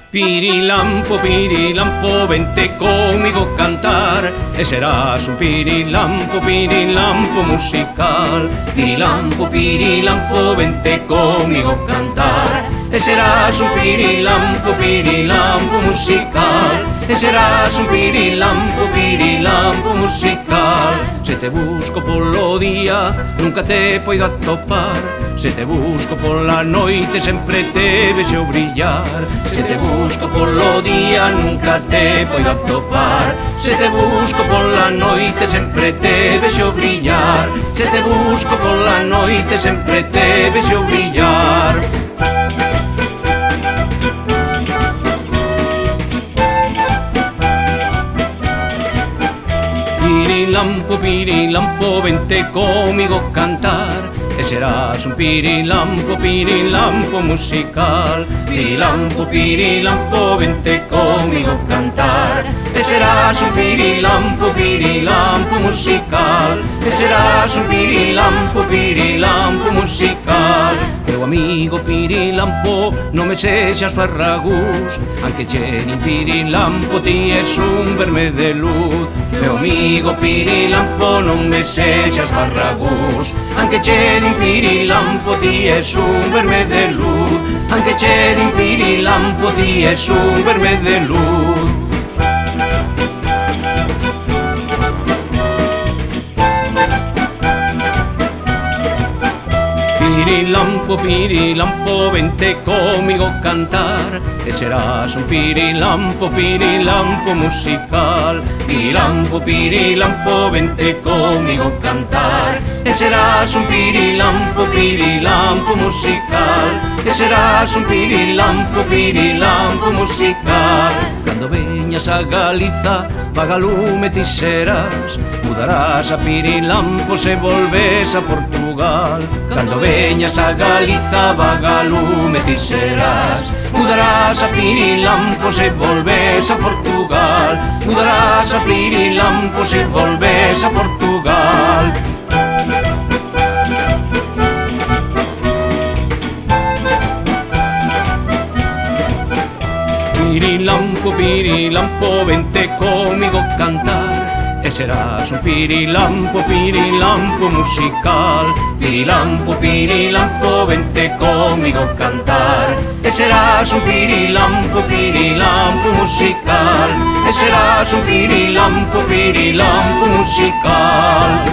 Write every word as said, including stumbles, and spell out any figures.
Pirilampo, pirilampo, vente conmigo a cantar, e serás un pirilampo, pirilampo musical. Pirilampo, pirilampo, vente conmigo a cantar, e serás un pirilampo, pirilampo musical. E serás un pirilampo, pirilampo musical. Se te busco polo día, nunca te poido atopar. Se te busco pola noite, sempre te vexo brillar. Se te busco polo día, nunca te poido atopar. Se te busco pola noite, sempre te vexo brillar. Se te busco pola noite, sempre te vexo brillar. Pirilampo, pirilampo, vente conmigo cantar, e serás un pirilampo, pirilampo musical. Pirilampo, pirilampo, vente conmigo cantar, e serás un pirilampo, pirilampo musical. E serás un pirilampo, pirilampo musical. Meu amigo pirilampo, non me sexas farragús, anque che nin pirilampo, ti es un verme de luz. Meu amigo pirilampo, non me sexas farragús, anque che nin pirilampo, ti es un verme de luz. Anque che nin pirilampo, ti es un verme de luz. Pirilampo, pirilampo, vente conmigo a cantar, e serás un pirilampo, pirilampo musical. Pirilampo, pirilampo, vente conmigo a cantar, e serás un pirilampo, pirilampo musical. E serás un pirilampo, pirilampo musical. Cando veñas a Galiza, vagalume ti serás, mudarás a pirilampo se volves a Portugal. Cando veñas a Galiza, vagalume ti serás, mudarás a pirilampo se volves a Portugal. Mudarás a pirilampo se volves a Portugal. Pirilampo, pirilampo, vente conmigo a cantar, e serás un pirilampo, pirilampo musical. Pirilampo, pirilampo, vente conmigo a cantar, e serás un pirilampo, pirilampo musical. E serás un pirilampo, pirilampo musical.